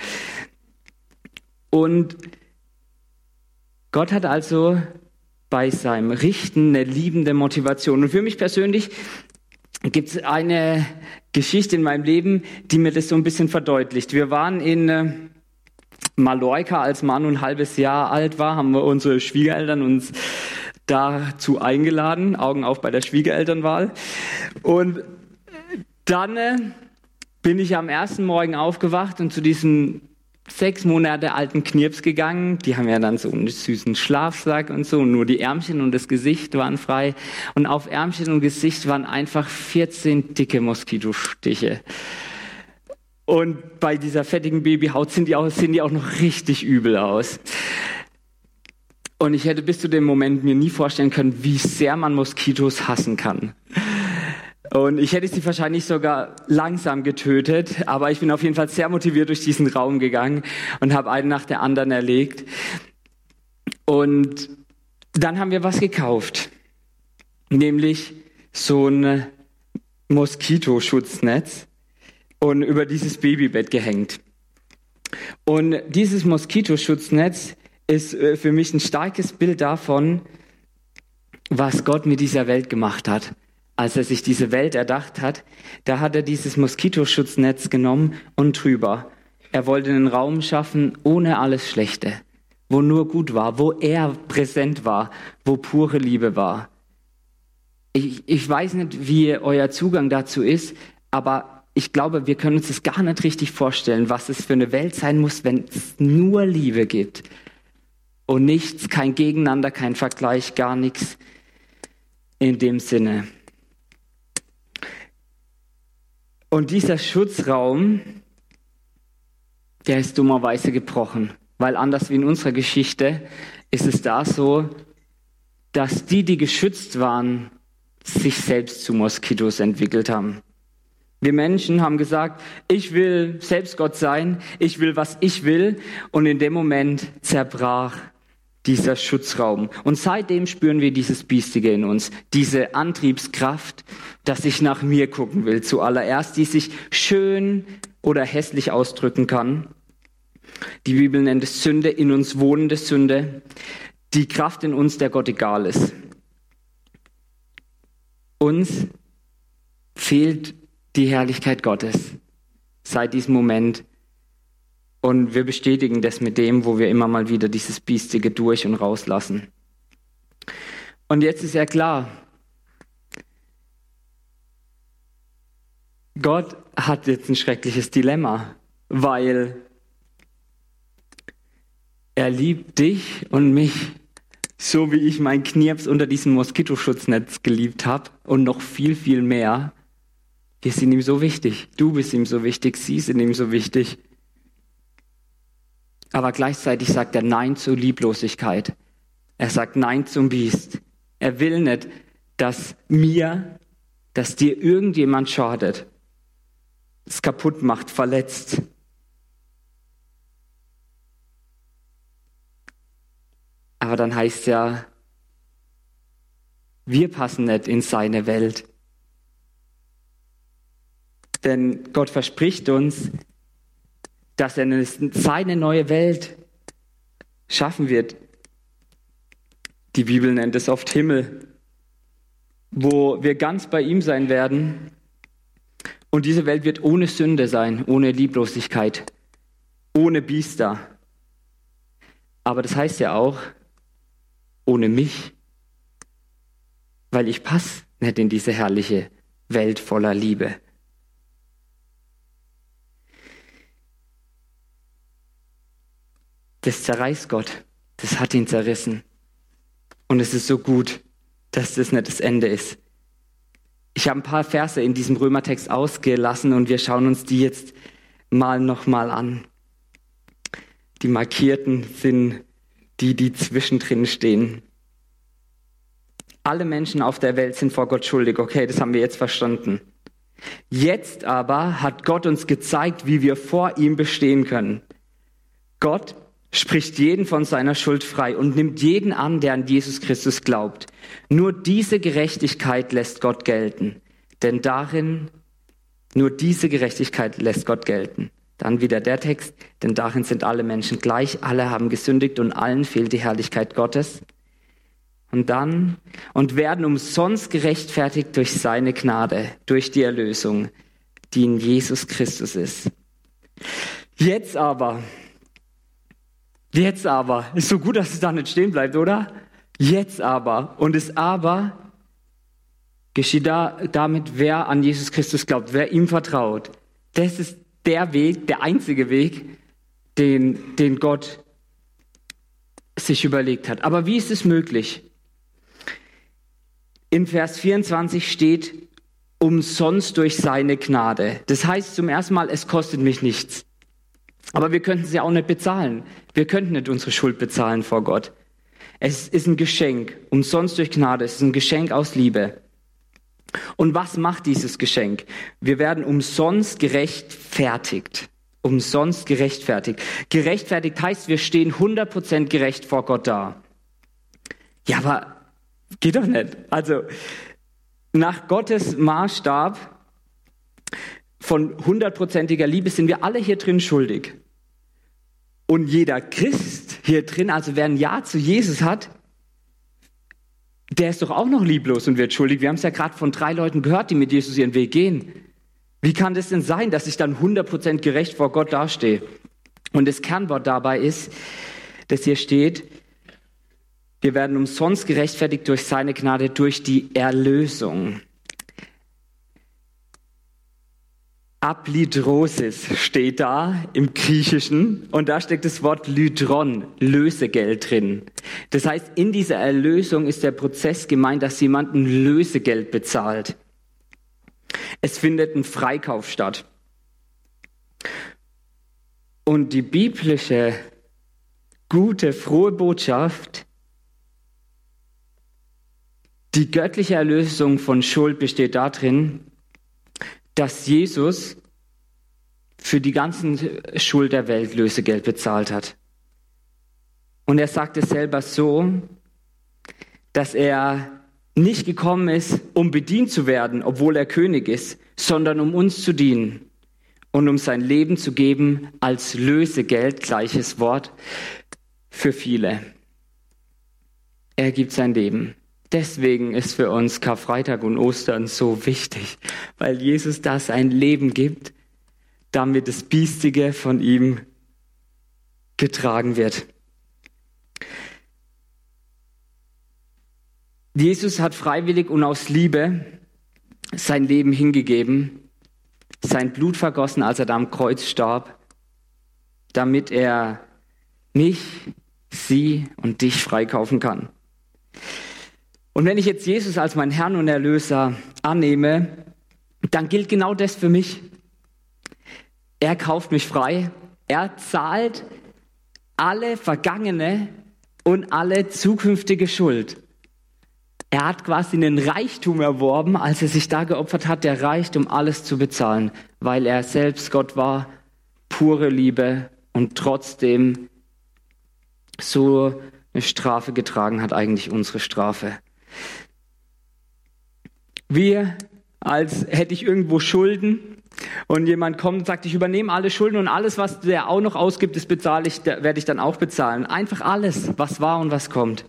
G: Und Gott hat also bei seinem Richten eine liebende Motivation. Und für mich persönlich gibt es eine Geschichte in meinem Leben, die mir das so ein bisschen verdeutlicht. Wir waren in äh, Mallorca, als Manu ein halbes Jahr alt war, haben wir unsere Schwiegereltern uns dazu eingeladen, Augen auf bei der Schwiegerelternwahl. Und dann äh, bin ich am ersten Morgen aufgewacht und zu diesem sechs Monate alten Knirps gegangen. Die haben ja dann so einen süßen Schlafsack und so. Und nur die Ärmchen und das Gesicht waren frei. Und auf Ärmchen und Gesicht waren einfach vierzehn dicke Moskitostiche. Und bei dieser fettigen Babyhaut sind die auch, sehen die auch noch richtig übel aus. Und ich hätte bis zu dem Moment mir nie vorstellen können, wie sehr man Moskitos hassen kann. Und ich hätte sie wahrscheinlich sogar langsam getötet, aber ich bin auf jeden Fall sehr motiviert durch diesen Raum gegangen und habe einen nach der anderen erlegt. Und dann haben wir was gekauft, nämlich so ein Moskitoschutznetz und über dieses Babybett gehängt. Und dieses Moskitoschutznetz ist für mich ein starkes Bild davon, was Gott mit dieser Welt gemacht hat. Als er sich diese Welt erdacht hat, da hat er dieses Moskitoschutznetz genommen und drüber. Er wollte einen Raum schaffen ohne alles Schlechte, wo nur gut war, wo er präsent war, wo pure Liebe war. Ich, ich weiß nicht, wie euer Zugang dazu ist, aber ich glaube, wir können uns das gar nicht richtig vorstellen, was es für eine Welt sein muss, wenn es nur Liebe gibt. Und nichts, kein Gegeneinander, kein Vergleich, gar nichts in dem Sinne. Und dieser Schutzraum, der ist dummerweise gebrochen, weil anders wie in unserer Geschichte ist es da so, dass die, die geschützt waren, sich selbst zu Moskitos entwickelt haben. Wir Menschen haben gesagt, ich will selbst Gott sein, ich will, was ich will, und in dem Moment zerbrach dieser Schutzraum. Und seitdem spüren wir dieses Biestige in uns, diese Antriebskraft, dass ich nach mir gucken will zuallererst, die sich schön oder hässlich ausdrücken kann. Die Bibel nennt es Sünde, in uns wohnende Sünde, die Kraft in uns, der Gott egal ist. Uns fehlt die Herrlichkeit Gottes seit diesem Moment. Und wir bestätigen das mit dem, wo wir immer mal wieder dieses Biestige durch und rauslassen. Und jetzt ist ja klar, Gott hat jetzt ein schreckliches Dilemma, weil er liebt dich und mich, so wie ich meinen Knirps unter diesem Moskitoschutznetz geliebt habe und noch viel, viel mehr. Wir sind ihm so wichtig, du bist ihm so wichtig, sie sind ihm so wichtig. Aber gleichzeitig sagt er Nein zur Lieblosigkeit. Er sagt Nein zum Biest. Er will nicht, dass mir, dass dir irgendjemand schadet, es kaputt macht, verletzt. Aber dann heißt ja, wir passen nicht in seine Welt. Denn Gott verspricht uns, dass er eine, seine neue Welt schaffen wird. Die Bibel nennt es oft Himmel, wo wir ganz bei ihm sein werden. Und diese Welt wird ohne Sünde sein, ohne Lieblosigkeit, ohne Biester. Aber das heißt ja auch, ohne mich, weil ich passe nicht in diese herrliche Welt voller Liebe. das zerreißt Gott. Das hat ihn zerrissen. Und es ist so gut, dass das nicht das Ende ist. Ich habe ein paar Verse in diesem Römertext ausgelassen und wir schauen uns die jetzt mal nochmal an. Die markierten sind die, die zwischendrin stehen. Alle Menschen auf der Welt sind vor Gott schuldig. Okay, das haben wir jetzt verstanden. Jetzt aber hat Gott uns gezeigt, wie wir vor ihm bestehen können. Gott spricht jeden von seiner Schuld frei und nimmt jeden an, der an Jesus Christus glaubt. Nur diese Gerechtigkeit lässt Gott gelten. Denn darin, nur diese Gerechtigkeit lässt Gott gelten. Dann wieder der Text, denn darin sind alle Menschen gleich, alle haben gesündigt und allen fehlt die Herrlichkeit Gottes. Und dann, und werden umsonst gerechtfertigt durch seine Gnade, durch die Erlösung, die in Jesus Christus ist. Jetzt aber, jetzt aber, ist so gut, dass es da nicht stehen bleibt, oder? Jetzt aber, und das Aber geschieht da, damit, wer an Jesus Christus glaubt, wer ihm vertraut. Das ist der Weg, der einzige Weg, den, den Gott sich überlegt hat. Aber wie ist es möglich? In Vers vierundzwanzig steht, umsonst durch seine Gnade. Das heißt zum ersten Mal, es kostet mich nichts. Aber wir könnten es ja auch nicht bezahlen. Wir könnten nicht unsere Schuld bezahlen vor Gott. Es ist ein Geschenk, umsonst durch Gnade. Es ist ein Geschenk aus Liebe. Und was macht dieses Geschenk? Wir werden umsonst gerechtfertigt. Umsonst gerechtfertigt. Gerechtfertigt heißt, wir stehen hundert Prozent gerecht vor Gott da. Ja, aber geht doch nicht. Also nach Gottes Maßstab von hundertprozentiger Liebe sind wir alle hier drin schuldig. Und jeder Christ hier drin, also wer ein Ja zu Jesus hat, der ist doch auch noch lieblos und wird schuldig. Wir haben es ja gerade von drei Leuten gehört, die mit Jesus ihren Weg gehen. Wie kann das denn sein, dass ich dann hundert Prozent gerecht vor Gott dastehe? Und das Kernwort dabei ist, dass hier steht, wir werden umsonst gerechtfertigt durch seine Gnade, durch die Erlösung. Ablydrosis steht da im Griechischen und da steckt das Wort Lydron, Lösegeld drin. Das heißt, in dieser Erlösung ist der Prozess gemeint, dass jemand ein Lösegeld bezahlt. Es findet ein Freikauf statt. Und die biblische, gute, frohe Botschaft, die göttliche Erlösung von Schuld besteht darin, dass Jesus für die ganze Schuld der Welt Lösegeld bezahlt hat. Und er sagt es selber so, dass er nicht gekommen ist, um bedient zu werden, obwohl er König ist, sondern um uns zu dienen und um sein Leben zu geben als Lösegeld, gleiches Wort, für viele. Er gibt sein Leben. Deswegen ist für uns Karfreitag und Ostern so wichtig, weil Jesus da sein Leben gibt, damit das Biestige von ihm getragen wird. Jesus hat freiwillig und aus Liebe sein Leben hingegeben, sein Blut vergossen, als er da am Kreuz starb, damit er mich, sie und dich freikaufen kann. Und wenn ich jetzt Jesus als meinen Herrn und Erlöser annehme, dann gilt genau das für mich. Er kauft mich frei. Er zahlt alle vergangene und alle zukünftige Schuld. Er hat quasi einen Reichtum erworben, als er sich da geopfert hat, der reicht, um alles zu bezahlen, weil er selbst Gott war, pure Liebe und trotzdem so eine Strafe getragen hat, eigentlich unsere Strafe. Wie als hätte ich irgendwo Schulden und jemand kommt und sagt, ich übernehme alle Schulden und alles, was der auch noch ausgibt, das bezahle ich, werde ich dann auch bezahlen. Einfach alles, was war und was kommt.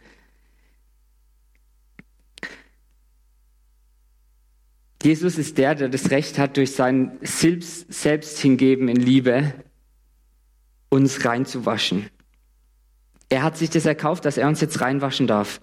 G: Jesus ist der, der das Recht hat, durch sein Selbsthingeben in Liebe uns reinzuwaschen. Er hat sich das erkauft, dass er uns jetzt reinwaschen darf.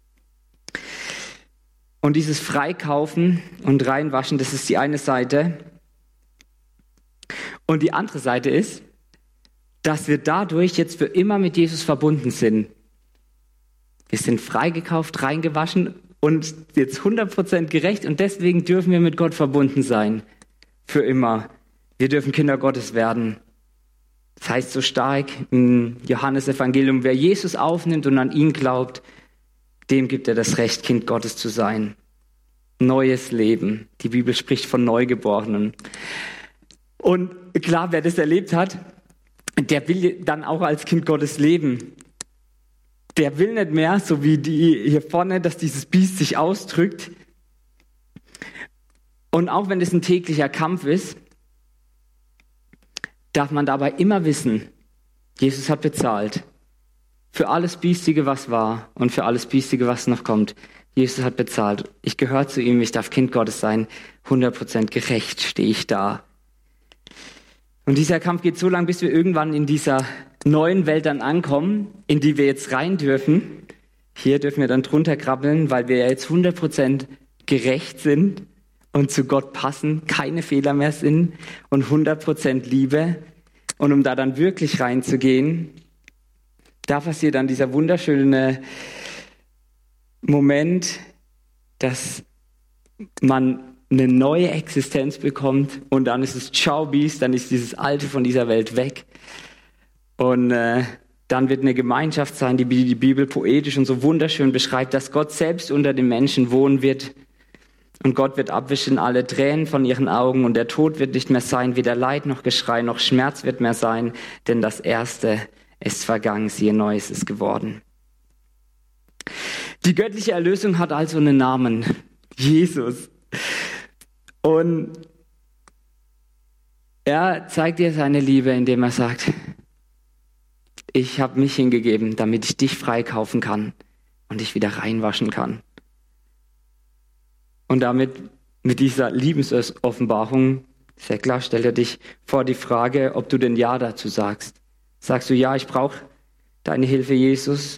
G: Und dieses Freikaufen und Reinwaschen, das ist die eine Seite. Und die andere Seite ist, dass wir dadurch jetzt für immer mit Jesus verbunden sind. Wir sind freigekauft, reingewaschen und jetzt hundert Prozent gerecht und deswegen dürfen wir mit Gott verbunden sein. Für immer. Wir dürfen Kinder Gottes werden. Das heißt so stark im Johannesevangelium, wer Jesus aufnimmt und an ihn glaubt, dem gibt er das Recht, Kind Gottes zu sein. Neues Leben. Die Bibel spricht von Neugeborenen. Und klar, wer das erlebt hat, der will dann auch als Kind Gottes leben. Der will nicht mehr, so wie die hier vorne, dass dieses Biest sich ausdrückt. Und auch wenn es ein täglicher Kampf ist, darf man dabei immer wissen, Jesus hat bezahlt. Für alles Biestige, was war und für alles Biestige, was noch kommt. Jesus hat bezahlt. Ich gehöre zu ihm, ich darf Kind Gottes sein. hundert Prozent gerecht stehe ich da. Und dieser Kampf geht so lang, bis wir irgendwann in dieser neuen Welt dann ankommen, in die wir jetzt rein dürfen. Hier dürfen wir dann drunter krabbeln, weil wir ja jetzt hundert Prozent gerecht sind und zu Gott passen, keine Fehler mehr sind und hundert Prozent Liebe. Und um da dann wirklich reinzugehen, da passiert dann dieser wunderschöne Moment, dass man eine neue Existenz bekommt und dann ist es Ciao Biest, dann ist dieses Alte von dieser Welt weg und äh, dann wird eine Gemeinschaft sein, die die Bibel poetisch und so wunderschön beschreibt, dass Gott selbst unter den Menschen wohnen wird und Gott wird abwischen alle Tränen von ihren Augen und der Tod wird nicht mehr sein, weder Leid noch Geschrei noch Schmerz wird mehr sein, denn das Erste ist vergangen, siehe Neues ist geworden. Die göttliche Erlösung hat also einen Namen, Jesus. Und er zeigt dir seine Liebe, indem er sagt, ich habe mich hingegeben, damit ich dich freikaufen kann und dich wieder reinwaschen kann. Und damit, mit dieser Liebesoffenbarung, sehr klar, stellt er dich vor die Frage, ob du denn Ja dazu sagst. Sagst du, ja, ich brauche deine Hilfe, Jesus?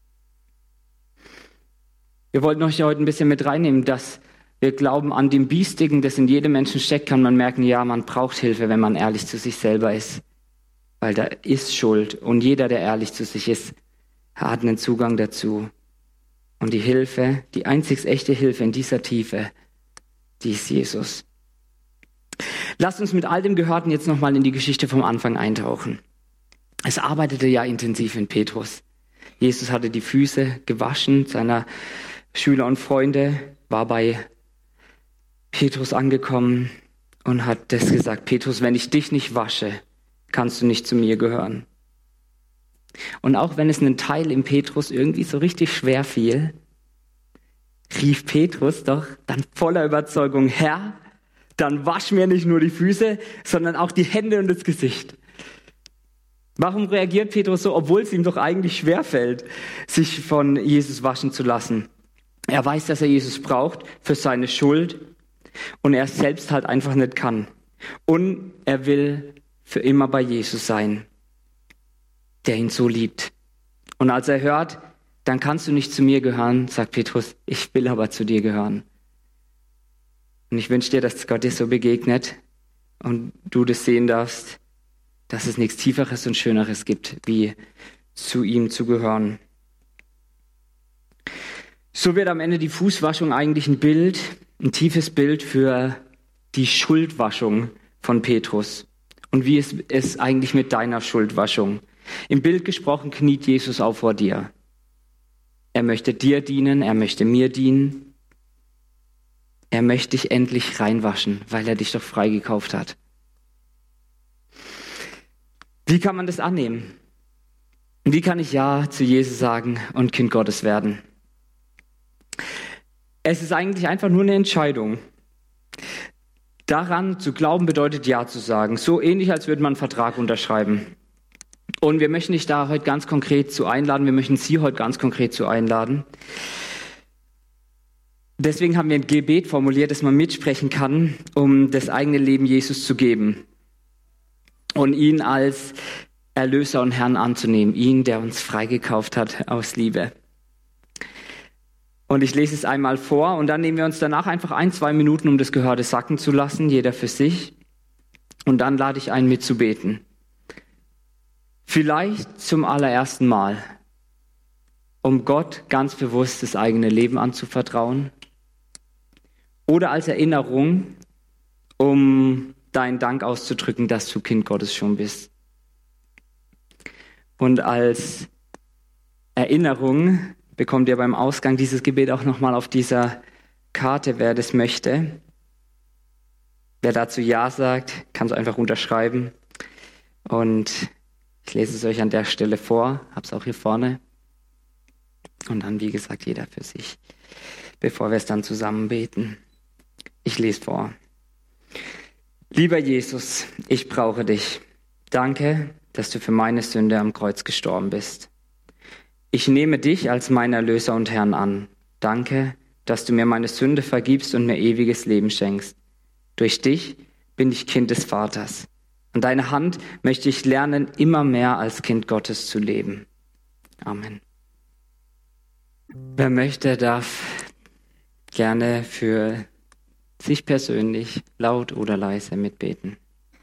G: Wir wollten euch ja heute ein bisschen mit reinnehmen, dass wir glauben an dem Biestigen, das in jedem Menschen steckt, kann man merken, ja, man braucht Hilfe, wenn man ehrlich zu sich selber ist. Weil da ist Schuld und jeder, der ehrlich zu sich ist, hat einen Zugang dazu. Und die Hilfe, die einzig echte Hilfe in dieser Tiefe, die ist Jesus. Lasst uns mit all dem Gehörten jetzt nochmal in die Geschichte vom Anfang eintauchen. Es arbeitete ja intensiv in Petrus. Jesus hatte die Füße gewaschen seiner Schüler und Freunde, war bei Petrus angekommen und hat das gesagt, Petrus, wenn ich dich nicht wasche, kannst du nicht zu mir gehören. Und auch wenn es einen Teil im Petrus irgendwie so richtig schwer fiel, rief Petrus doch dann voller Überzeugung, Herr, dann wasch mir nicht nur die Füße, sondern auch die Hände und das Gesicht. Warum reagiert Petrus so, obwohl es ihm doch eigentlich schwerfällt, sich von Jesus waschen zu lassen? Er weiß, dass er Jesus braucht für seine Schuld und er es selbst halt einfach nicht kann. Und er will für immer bei Jesus sein, der ihn so liebt. Und als er hört, dann kannst du nicht zu mir gehören, sagt Petrus, ich will aber zu dir gehören. Und ich wünsche dir, dass Gott dir so begegnet und du das sehen darfst, dass es nichts Tieferes und Schöneres gibt, wie zu ihm zu gehören. So wird am Ende die Fußwaschung eigentlich ein Bild, ein tiefes Bild für die Schuldwaschung von Petrus. Und wie ist es eigentlich mit deiner Schuldwaschung? Im Bild gesprochen kniet Jesus auf vor dir. Er möchte dir dienen, er möchte mir dienen. Er möchte dich endlich reinwaschen, weil er dich doch freigekauft hat. Wie kann man das annehmen? Wie kann ich Ja zu Jesus sagen und Kind Gottes werden? Es ist eigentlich einfach nur eine Entscheidung. Daran zu glauben bedeutet Ja zu sagen. So ähnlich, als würde man einen Vertrag unterschreiben. Und wir möchten dich da heute ganz konkret zu einladen. Wir möchten Sie heute ganz konkret zu einladen. Deswegen haben wir ein Gebet formuliert, das man mitsprechen kann, um das eigene Leben Jesus zu geben. Und ihn als Erlöser und Herrn anzunehmen. Ihn, der uns freigekauft hat aus Liebe. Und ich lese es einmal vor und dann nehmen wir uns danach einfach ein, zwei Minuten, um das Gehörte sacken zu lassen, jeder für sich. Und dann lade ich ein, mitzubeten. Vielleicht zum allerersten Mal, um Gott ganz bewusst das eigene Leben anzuvertrauen. Oder als Erinnerung, um deinen Dank auszudrücken, dass du Kind Gottes schon bist. Und als Erinnerung bekommt ihr beim Ausgang dieses Gebet auch nochmal auf dieser Karte, wer das möchte. Wer dazu Ja sagt, kann es einfach unterschreiben. Und ich lese es euch an der Stelle vor, habe es auch hier vorne. Und dann, wie gesagt, jeder für sich, bevor wir es dann zusammen beten. Ich lese vor. Lieber Jesus, ich brauche dich. Danke, dass du für meine Sünde am Kreuz gestorben bist. Ich nehme dich als meinen Erlöser und Herrn an. Danke, dass du mir meine Sünde vergibst und mir ewiges Leben schenkst. Durch dich bin ich Kind des Vaters. An deiner Hand möchte ich lernen, immer mehr als Kind Gottes zu leben. Amen. Wer möchte, darf gerne für sich persönlich laut oder leise mitbeten.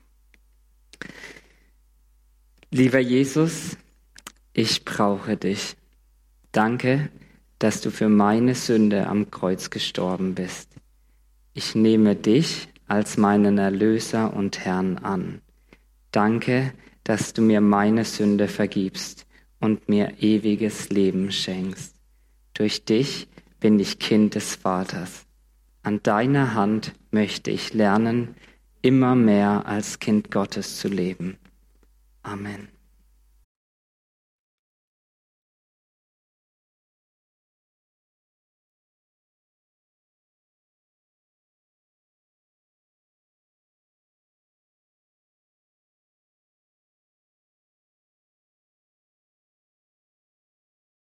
G: Lieber Jesus, ich brauche dich. Danke, dass du für meine Sünde am Kreuz gestorben bist. Ich nehme dich als meinen Erlöser und Herrn an. Danke, dass du mir meine Sünde vergibst und mir ewiges Leben schenkst. Durch dich bin ich Kind des Vaters. An deiner Hand möchte ich lernen, immer mehr als Kind Gottes zu leben. Amen.